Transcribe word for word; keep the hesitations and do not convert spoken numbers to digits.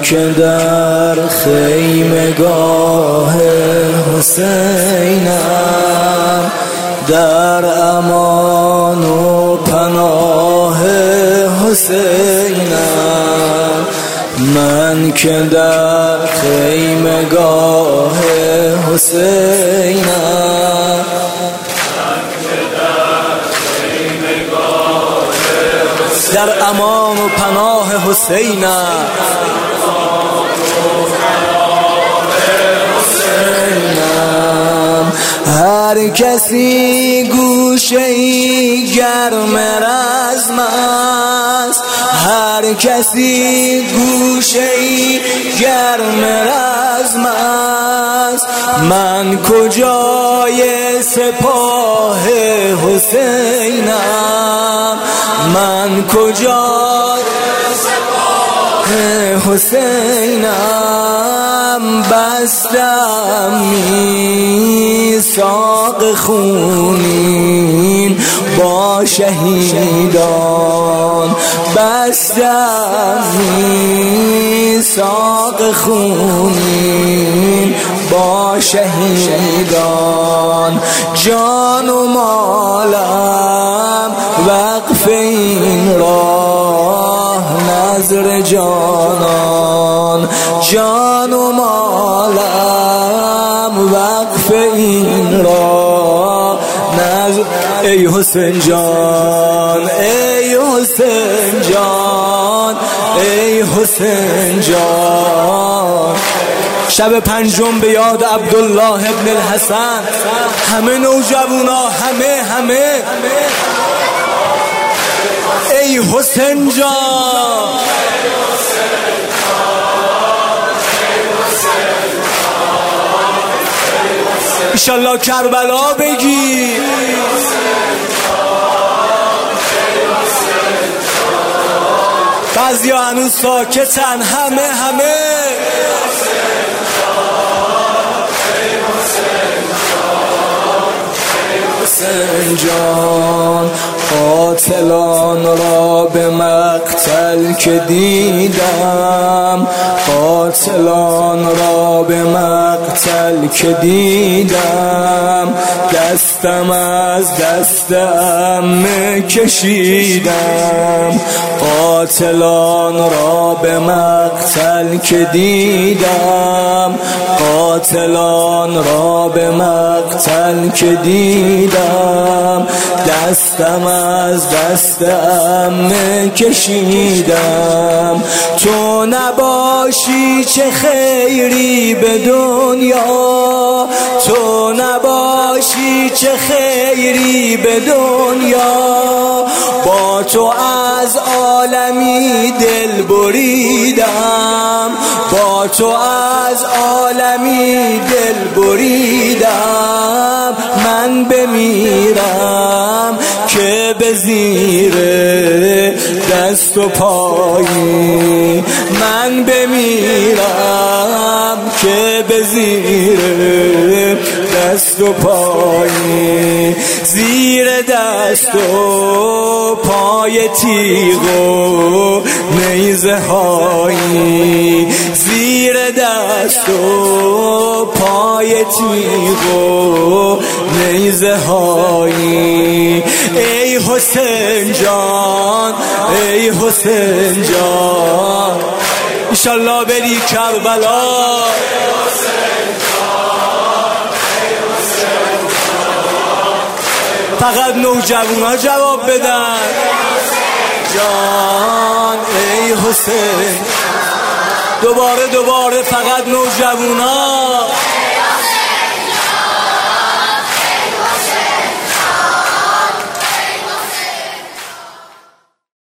که در خیمگاه حسینم، در امان و پناه حسینم. من که در خیمگاه حسینم، در امان و پناه حسینم. هر کسی گوشه‌ای گرم رزم است، هر کسی گوشه‌ای گرم رزم است. من کجای سپاه حسینم، من کجای سپاه حسینم. بستم میثاق خونین با شهیدان، بستم میثاق خونین با شهیدان. جان و مالم وقف این راه نذر جانان، جان و مالم وقف این راه نذر. ای حسین جان، ای حسین جان، ای حسین جان. شب پنجم به یاد عبدالله ابن الحسن، همه نوجوانا، همه همه ای حسین جان. انشالله کربلا بگی. بعضی ها هنوز ساکتن، همه همه حسین جان. قاتلان را به مقتل که دیدم، قاتلان را به مقتل که دیدم. دستم از دست عمه کشیدم، قاتلان را به مقتل که دیدم، قاتلان را به مقتل که دیدم. دستم از دست عمه کشیدم. تو نباشی چه خیری به دنیا، تو نباشی چه خیری به دنیا. با تو از عالمی دل بریدم، با تو از عالمی دل بریدم. من بمیرم که به زیر دست و پایی، من بمیرم که به زیر دست و پایی. زیر دست و پای تیغ و نیزه هایی، زیر دست و پای تیغ و نیزه هایی. ای حسین جان، ای حسین جان. انشالله بری کربلا. فقط نوجوانا جواب بدن. جان ای حسین. دوباره دوباره فقط نوجوانا.